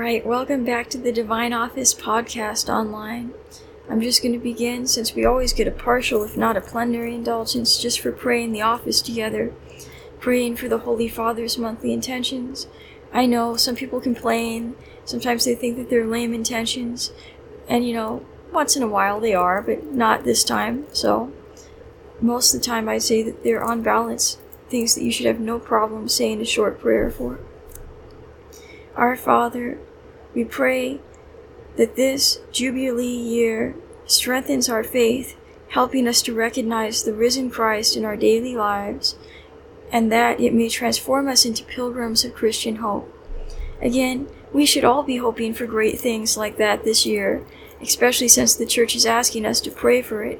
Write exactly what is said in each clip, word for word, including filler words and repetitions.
Alright, welcome back to the Divine Office podcast online. I'm just going to begin, since we always get a partial, if not a plenary indulgence, just for praying the office together, praying for the Holy Father's monthly intentions. I know some people complain, sometimes they think that they're lame intentions, and you know, once in a while they are, but not this time, so most of the time I say that they're on balance, things that you should have no problem saying a short prayer for. Our Father, we pray that this Jubilee year strengthens our faith, helping us to recognize the risen Christ in our daily lives, and that it may transform us into pilgrims of Christian hope. Again, we should all be hoping for great things like that this year, especially since the Church is asking us to pray for it.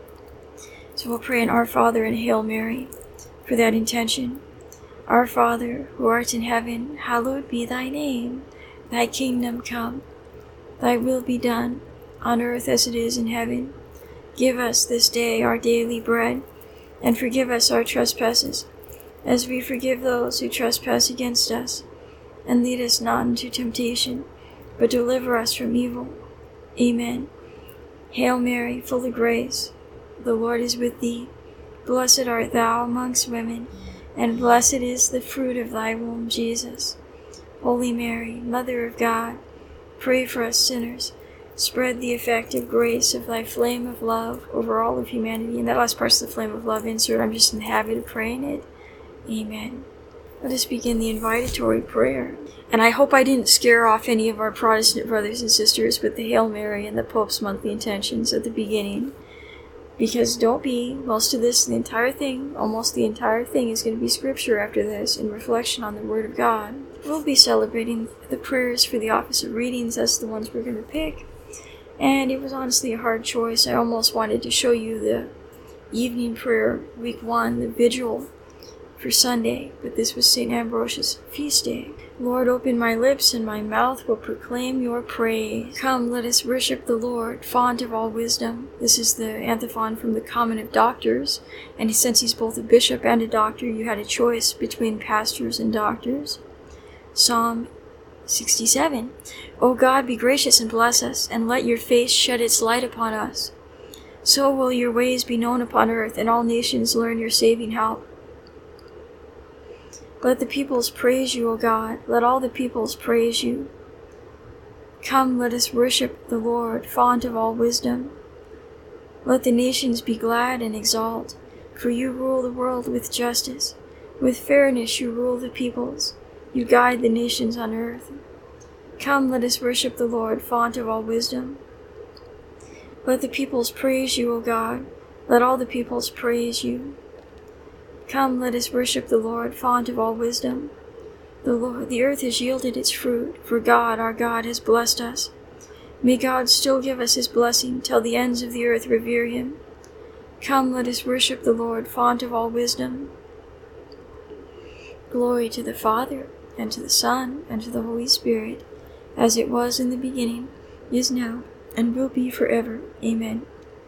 So we'll pray in Our Father and Hail Mary for that intention. Our Father, who art in heaven, hallowed be thy name. Thy kingdom come. Thy will be done, on earth as it is in heaven. Give us this day our daily bread, and forgive us our trespasses, as we forgive those who trespass against us. And lead us not into temptation, but deliver us from evil. Amen. Hail Mary, full of grace, the Lord is with thee. Blessed art thou amongst women, and blessed is the fruit of thy womb, Jesus. Holy Mary, Mother of God, pray for us sinners. Spread the effective grace of thy flame of love over all of humanity. And that last part's the flame of love insert. I'm just in the habit of praying it. Amen. Let us begin the invitatory prayer. And I hope I didn't scare off any of our Protestant brothers and sisters with the Hail Mary and the Pope's monthly intentions at the beginning. Because don't be, most of this, the entire thing, almost the entire thing is going to be scripture after this in reflection on the Word of God. We'll be celebrating the prayers for the Office of Readings. That's the ones we're going to pick. And it was honestly a hard choice. I almost wanted to show you the evening prayer, week one, the vigil for Sunday, but this was Saint Ambrose's feast day. Lord, open my lips, and my mouth will proclaim your praise. Come, let us worship the Lord, font of all wisdom. This is the antiphon from the Common of Doctors, and since he's both a bishop and a doctor, you had a choice between pastors and doctors. Psalm sixty-seven. O God, be gracious and bless us, and let your face shed its light upon us. So will your ways be known upon earth, and all nations learn your saving help. Let the peoples praise you, O God. Let all the peoples praise you. Come, let us worship the Lord, font of all wisdom. Let the nations be glad and exult, for you rule the world with justice. With fairness you rule the peoples. You guide the nations on earth. Come, let us worship the Lord, font of all wisdom. Let the peoples praise you, O God. Let all the peoples praise you. Come, let us worship the Lord, font of all wisdom. The Lord, the earth has yielded its fruit, for God, our God, has blessed us. May God still give us his blessing, till the ends of the earth revere him. Come, let us worship the Lord, font of all wisdom. Glory to the Father, and to the Son, and to the Holy Spirit, as it was in the beginning, is now, and will be forever. Amen.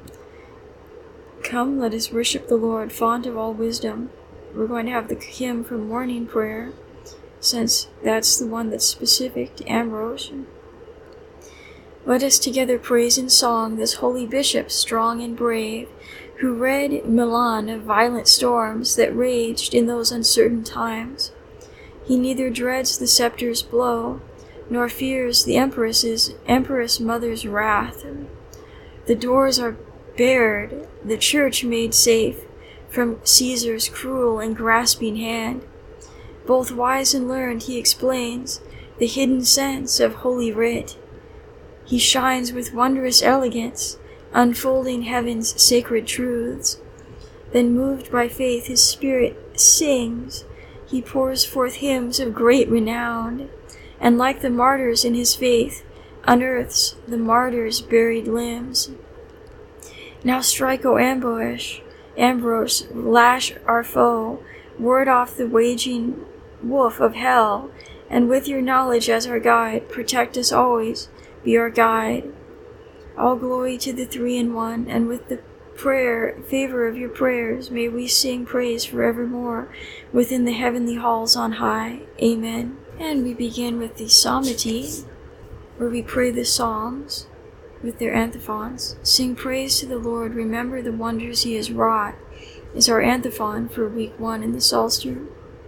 Come, let us worship the Lord, font of all wisdom. We're going to have the hymn from morning prayer, since that's the one that's specific to Ambrose. Let us together praise in song this holy bishop, strong and brave, who rid Milan of violent storms that raged in those uncertain times. He neither dreads the scepter's blow, nor fears the empress's empress mother's wrath. The doors are bared, the church made safe from Caesar's cruel and grasping hand. Both wise and learned, he explains the hidden sense of Holy Writ. He shines with wondrous elegance, unfolding heaven's sacred truths. Then, moved by faith, his spirit sings. He pours forth hymns of great renown, and like the martyrs in his faith, unearths the martyrs' buried limbs. Now strike, O ambush, Ambrose, lash our foe, ward off the waging wolf of hell, and with your knowledge as our guide, protect us always, be our guide. All glory to the Three in One, and with the prayer, favor of your prayers, may we sing praise forevermore within the heavenly halls on high. Amen. And we begin with the psalmody. where we pray the Psalms with their antiphons. Sing praise to the Lord, remember the wonders he has wrought, is our antiphon for week one in the Psalter.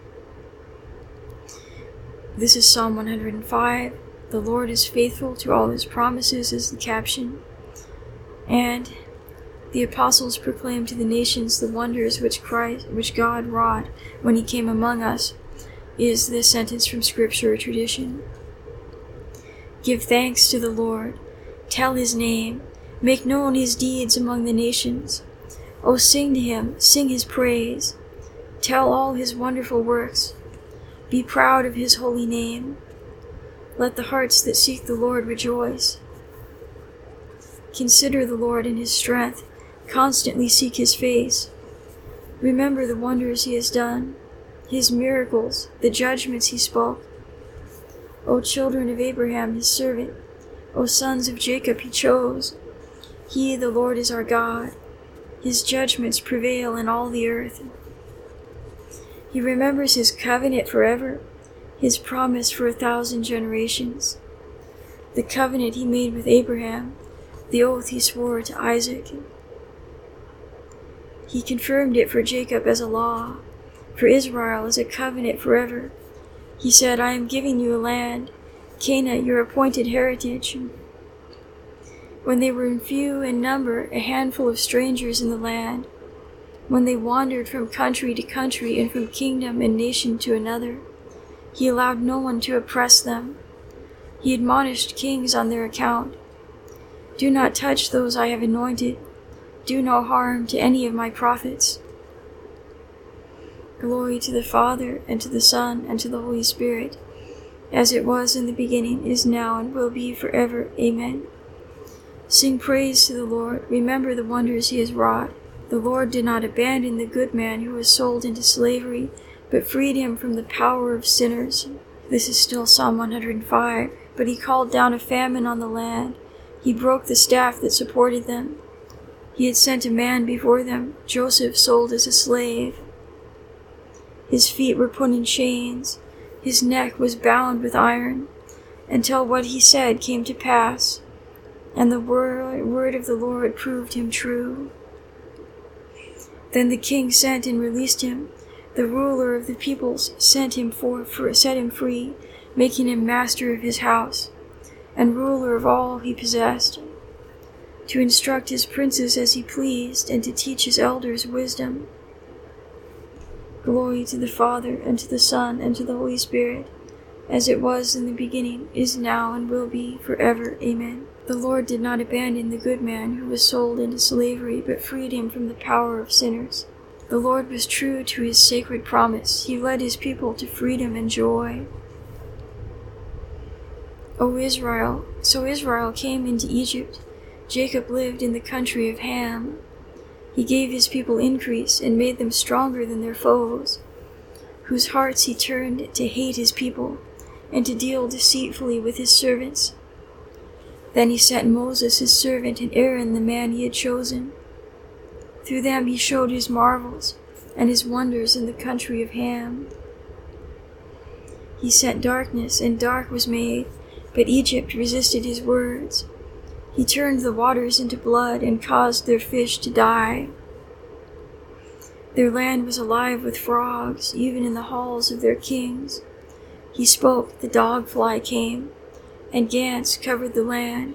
This is Psalm one hundred five. The Lord is faithful to all his promises is the caption. And the apostles proclaimed to the nations the wonders which Christ, which God wrought when he came among us, is this sentence from scripture or tradition. Give thanks to the Lord, tell his name, make known his deeds among the nations. O sing to him, sing his praise, tell all his wonderful works, be proud of his holy name. Let the hearts that seek the Lord rejoice. Consider the Lord in his strength, constantly seek his face. Remember the wonders he has done, his miracles, the judgments he spoke. O children of Abraham his servant, O sons of Jacob he chose. He, the Lord, is our God. His judgments prevail in all the earth. He remembers his covenant forever, his promise for a thousand generations. The covenant he made with Abraham, the oath he swore to Isaac. He confirmed it for Jacob as a law, for Israel as a covenant forever. He said, I am giving you a land, Canaan, your appointed heritage. When they were few in number, a handful of strangers in the land, when they wandered from country to country and from kingdom and nation to another, he allowed no one to oppress them. He admonished kings on their account. Do not touch those I have anointed. Do no harm to any of my prophets. Glory to the Father, and to the Son, and to the Holy Spirit, as it was in the beginning, is now, and will be forever. Amen. Sing praise to the Lord. Remember the wonders he has wrought. The Lord did not abandon the good man who was sold into slavery, but freed him from the power of sinners. This is still Psalm one hundred five. But he called down a famine on the land. He broke the staff that supported them. He had sent a man before them, Joseph, sold as a slave. His feet were put in chains. His neck was bound with iron, until what he said came to pass, and the word, word of the Lord proved him true. Then the king sent and released him. The ruler of the peoples sent him for, for, set him free, making him master of his house, and ruler of all he possessed, to instruct his princes as he pleased, and to teach his elders wisdom. Glory to the Father, and to the Son, and to the Holy Spirit, as it was in the beginning, is now, and will be forever. Amen. The Lord did not abandon the good man who was sold into slavery, but freed him from the power of sinners. The Lord was true to his sacred promise. He led his people to freedom and joy. O Israel, so Israel came into Egypt. Jacob lived in the country of Ham. He gave his people increase and made them stronger than their foes, whose hearts he turned to hate his people and to deal deceitfully with his servants. Then he sent Moses his servant and Aaron the man he had chosen. Through them he showed his marvels and his wonders in the country of Ham. He sent darkness, and dark was made, but Egypt resisted his words. He turned the waters into blood and caused their fish to die. Their land was alive with frogs, even in the halls of their kings. He spoke, the dog fly came, and ants covered the land.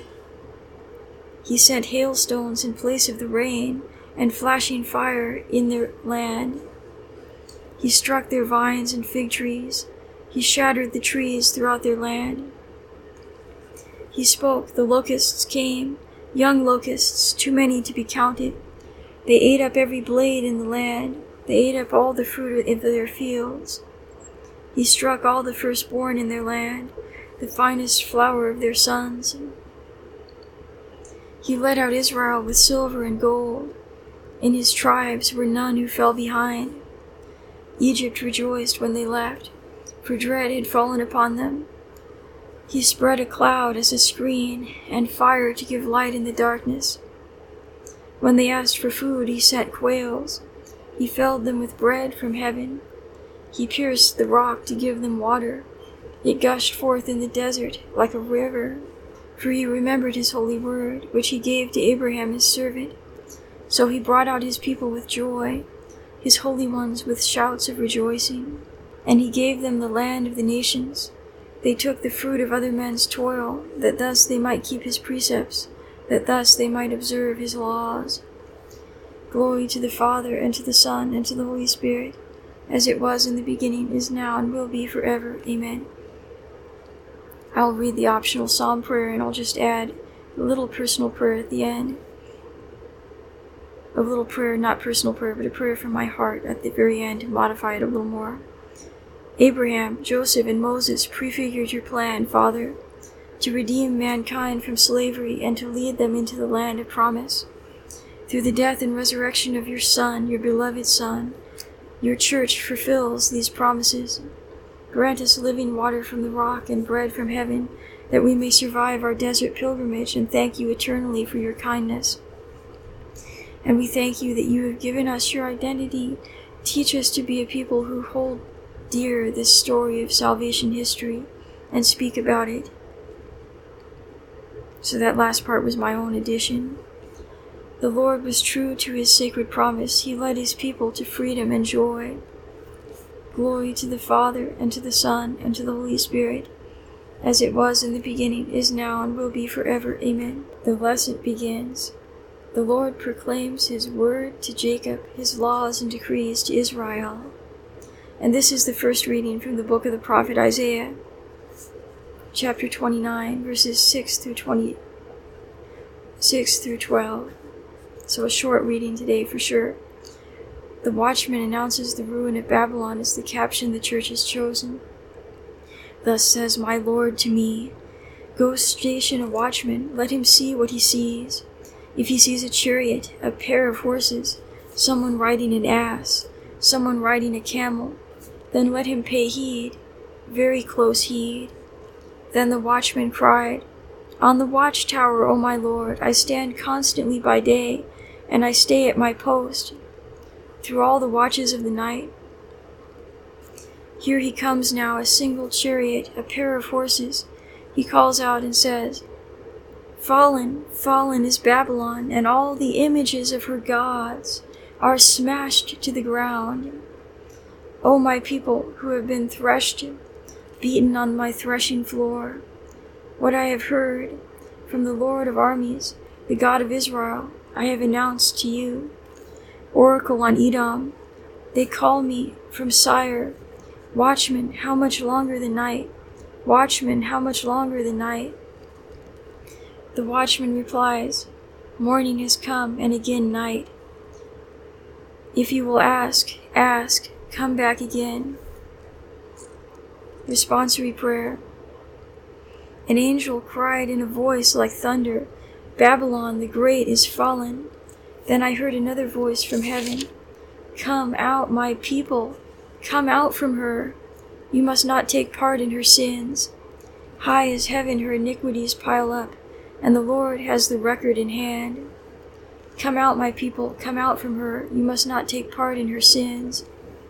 He sent hailstones in place of the rain, and flashing fire in their land. He struck their vines and fig trees. He shattered the trees throughout their land. He spoke, the locusts came, young locusts, too many to be counted. They ate up every blade in the land. They ate up all the fruit of their fields. He struck all the firstborn in their land, the finest flower of their sons. He led out Israel with silver and gold. In his tribes were none who fell behind. Egypt rejoiced when they left, for dread had fallen upon them. He spread a cloud as a screen, and fire to give light in the darkness. When they asked for food, he sent quails. He filled them with bread from heaven. He pierced the rock to give them water, It gushed forth in the desert like a river, for he remembered his holy word, which he gave to Abraham his servant. So he brought out his people with joy, his holy ones with shouts of rejoicing. And he gave them the land of the nations. They took the fruit of other men's toil, that thus they might keep his precepts, that thus they might observe his laws. Glory to the Father, and to the Son, and to the Holy Spirit, as it was in the beginning, is now, and will be forever. Amen. I'll read the optional psalm prayer, and I'll just add a little personal prayer at the end. A little prayer, not personal prayer, but a prayer from my heart at the very end to modify it a little more. Abraham, Joseph, and Moses prefigured your plan, Father, to redeem mankind from slavery and to lead them into the land of promise. Through the death and resurrection of your Son, your beloved Son, your church fulfills these promises. Grant us living water from the rock and bread from heaven, that we may survive our desert pilgrimage and thank you eternally for your kindness. And we thank you that you have given us your identity. Teach us to be a people who hold dear this story of salvation history and speak about it. So that last part was my own addition. The Lord was true to his sacred promise. He led his people to freedom and joy. Glory to the Father, and to the Son, and to the Holy Spirit, as it was in the beginning, is now, and will be forever. Amen. The lesson begins. The Lord proclaims his word to Jacob, his laws and decrees to Israel. And this is the first reading from the book of the prophet Isaiah, chapter twenty-nine, verses six through twenty, six through twelve. So a short reading today for sure. The watchman announces the ruin of Babylon is the caption the church has chosen. Thus says my Lord to me, go station a watchman, let him see what he sees. If he sees a chariot, a pair of horses, someone riding an ass, someone riding a camel, then let him pay heed, very close heed. Then the watchman cried, on the watchtower, O my Lord, I stand constantly by day, and I stay at my post through all the watches of the night. Here he comes now, a single chariot, a pair of horses. He calls out and says, fallen, fallen is Babylon, and all the images of her gods are smashed to the ground. O my people who have been threshed, beaten on my threshing floor, what I have heard from the Lord of armies, the God of Israel, I have announced to you. Oracle on Edom, they call me from Sire. Watchman, how much longer the night? Watchman, how much longer the night? The watchman replies, morning has come, and again night. If you will ask, ask, come back again. Responsory prayer. An angel cried in a voice like thunder, Babylon the great is fallen. Then I heard another voice from heaven, come out, my people, come out from her. You must not take part in her sins. High as heaven her iniquities pile up, and the Lord has the record in hand. Come out, my people, come out from her. You must not take part in her sins.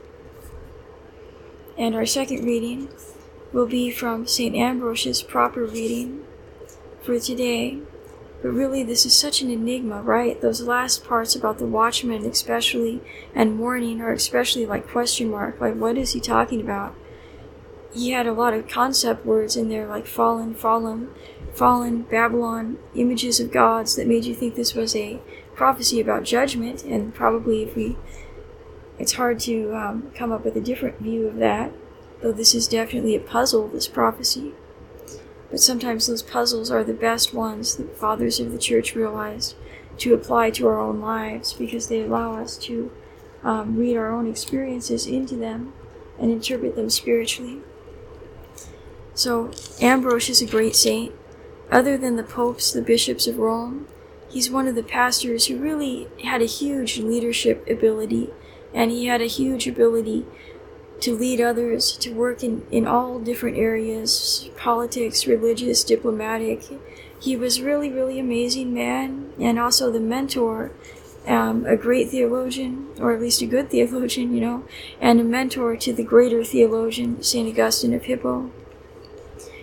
And our second reading will be from Saint Ambrose's proper reading for today. But really, this is such an enigma, right? Those last parts about the watchman especially, and warning, are especially like question mark. Like, what is he talking about? He had a lot of concept words in there, like fallen, fallen, fallen, Babylon, images of gods that made you think this was a prophecy about judgment. And probably if we, it's hard to um, come up with a different view of that, though this is definitely a puzzle, this prophecy. But sometimes those puzzles are the best ones that fathers of the church realized to apply to our own lives, because they allow us to um, read our own experiences into them and interpret them spiritually. So Ambrose is a great saint. Other than the popes, the bishops of Rome, he's one of the pastors who really had a huge leadership ability, and he had a huge ability to lead others, to work in, in all different areas, politics, religious, diplomatic. He was really, really amazing man, and also the mentor, um, a great theologian, or at least a good theologian, you know, and a mentor to the greater theologian, Saint Augustine of Hippo.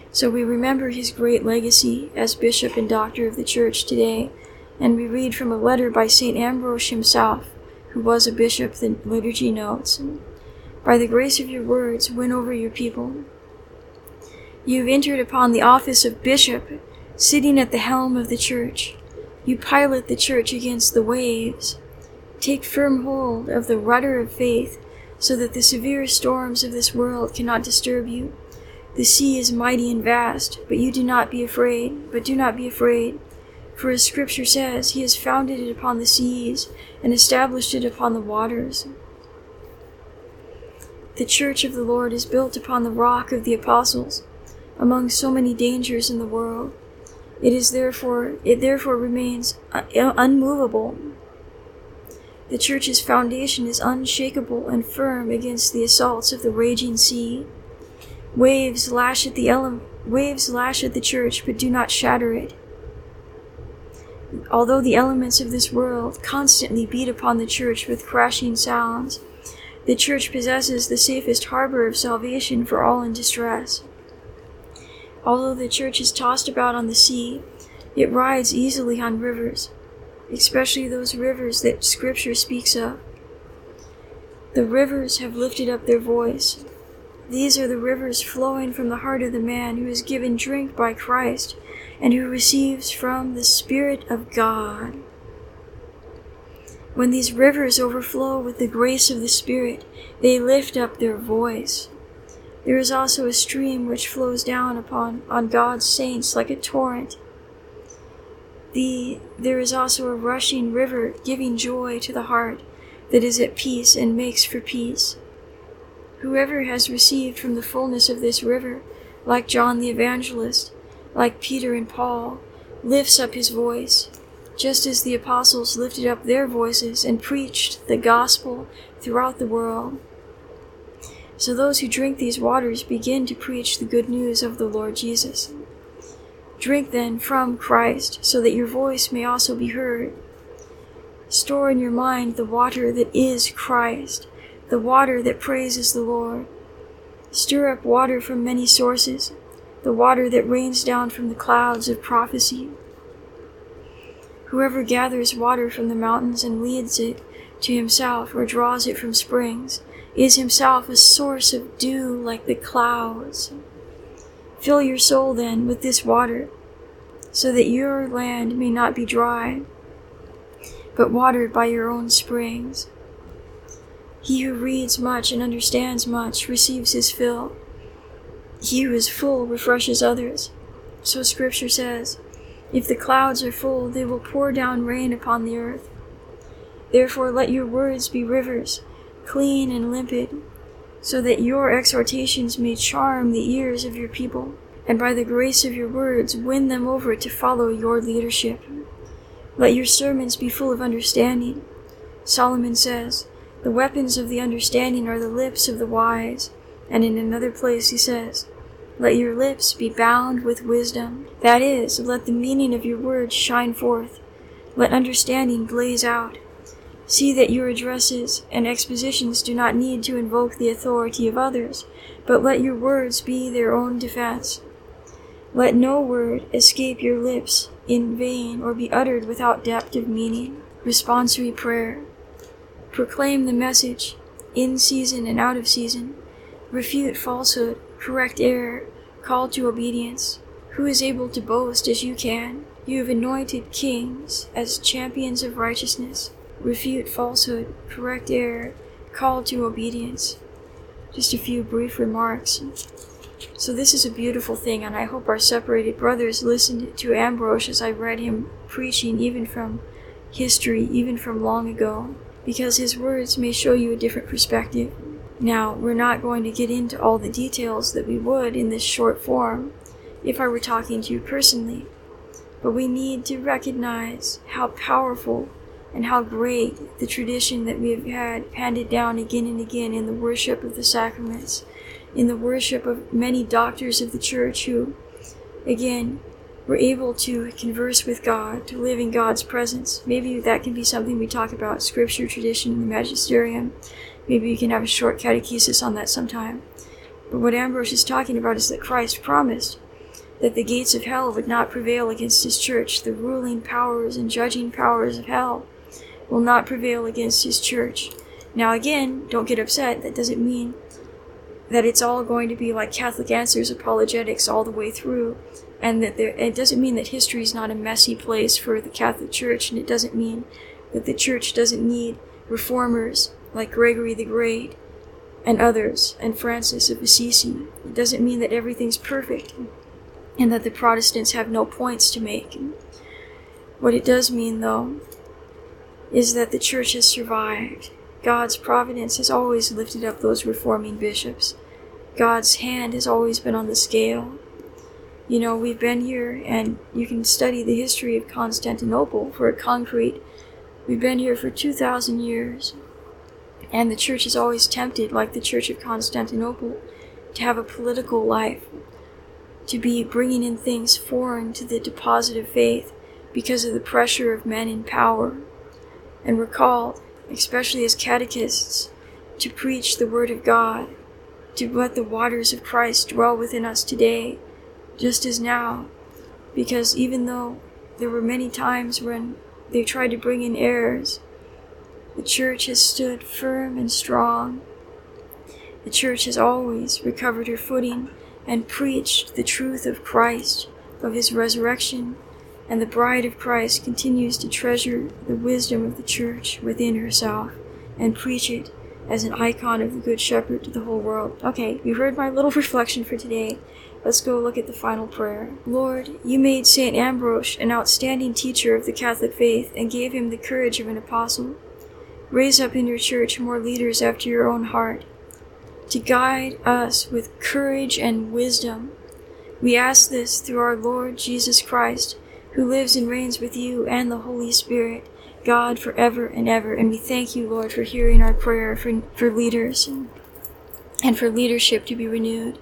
So we remember his great legacy as bishop and doctor of the church today, and we read from a letter by Saint Ambrose himself, who was a bishop, the liturgy notes. By the grace of your words, win over your people. You have entered upon the office of bishop, sitting at the helm of the church. You pilot the church against the waves. Take firm hold of the rudder of faith, so that the severe storms of this world cannot disturb you. The sea is mighty and vast, but you do not be afraid, but do not be afraid. For as Scripture says, he has founded it upon the seas and established it upon the waters. The church of the Lord is built upon the rock of the apostles, among so many dangers in the world. It is therefore, it therefore remains un- unmovable. The church's foundation is unshakable and firm against the assaults of the raging sea. Waves lash at the ele- waves lash at the church, but do not shatter it. Although the elements of this world constantly beat upon the church with crashing sounds, the church possesses the safest harbor of salvation for all in distress. Although the church is tossed about on the sea, it rides easily on rivers, especially those rivers that Scripture speaks of. The rivers have lifted up their voice. These are the rivers flowing from the heart of the man who is given drink by Christ and who receives from the Spirit of God. When these rivers overflow with the grace of the Spirit, they lift up their voice. There is also a stream which flows down upon on God's saints like a torrent. The, there is also a rushing river giving joy to the heart that is at peace and makes for peace. Whoever has received from the fullness of this river, like John the Evangelist, like Peter and Paul, lifts up his voice, just as the apostles lifted up their voices and preached the gospel throughout the world. So those who drink these waters begin to preach the good news of the Lord Jesus. Drink then from Christ, so that your voice may also be heard. Store in your mind the water that is Christ, the water that praises the Lord. Stir up water from many sources, the water that rains down from the clouds of prophecy. Whoever gathers water from the mountains and leads it to himself or draws it from springs is himself a source of dew like the clouds. Fill your soul then with this water, so that your land may not be dry, but watered by your own springs. He who reads much and understands much receives his fill. He who is full refreshes others. So Scripture says, if the clouds are full, they will pour down rain upon the earth. Therefore let your words be rivers, clean and limpid, so that your exhortations may charm the ears of your people, and by the grace of your words win them over to follow your leadership. Let your sermons be full of understanding. Solomon says, the weapons of the understanding are the lips of the wise. And in another place he says, let your lips be bound with wisdom. That is, let the meaning of your words shine forth. Let understanding blaze out. See that your addresses and expositions do not need to invoke the authority of others, but let your words be their own defense. Let no word escape your lips in vain or be uttered without depth of meaning. Responsory prayer. Proclaim the message, in season and out of season. Refute falsehood, correct error, call to obedience. Who is able to boast as you can? You have anointed kings as champions of righteousness. Refute falsehood, correct error, call to obedience. Just a few brief remarks. So this is a beautiful thing, and I hope our separated brothers listened to Ambrose as I read him preaching, even from history, even from long ago, because his words may show you a different perspective. Now, we're not going to get into all the details that we would in this short form if I were talking to you personally, but we need to recognize how powerful and how great the tradition that we have had handed down again and again in the worship of the sacraments, in the worship of many doctors of the church who, again, were able to converse with God, to live in God's presence. Maybe that can be something we talk about, scripture, tradition, and the magisterium. Maybe you can have a short catechesis on that sometime. But what Ambrose is talking about is that Christ promised that the gates of hell would not prevail against his church. The ruling powers and judging powers of hell will not prevail against his church. Now again, don't get upset. That doesn't mean that it's all going to be like Catholic Answers apologetics all the way through. And that there, it doesn't mean that history is not a messy place for the Catholic Church. And it doesn't mean that the Church doesn't need reformers like Gregory the Great and others, and Francis of Assisi. It doesn't mean that everything's perfect and that the Protestants have no points to make. What it does mean, though, is that the Church has survived. God's providence has always lifted up those reforming bishops. God's hand has always been on the scale. You know, we've been here, and you can study the history of Constantinople for a concrete. We've been here for two thousand years. And the Church is always tempted, like the Church of Constantinople, to have a political life, to be bringing in things foreign to the deposit of faith because of the pressure of men in power. And we're called, especially as catechists, to preach the Word of God, to let the waters of Christ dwell within us today, just as now. Because even though there were many times when they tried to bring in errors, the Church has stood firm and strong. The Church has always recovered her footing and preached the truth of Christ, of his resurrection, and the bride of Christ continues to treasure the wisdom of the Church within herself and preach it as an icon of the Good Shepherd to the whole world. Okay, you heard my little reflection for today. Let's go look at the final prayer. Lord, you made Saint Ambrose an outstanding teacher of the Catholic faith and gave him the courage of an apostle. Raise up in your Church more leaders after your own heart, to guide us with courage and wisdom. We ask this through our Lord Jesus Christ, who lives and reigns with you and the Holy Spirit, God, forever and ever. And we thank you, Lord, for hearing our prayer for, for leaders and, and for leadership to be renewed.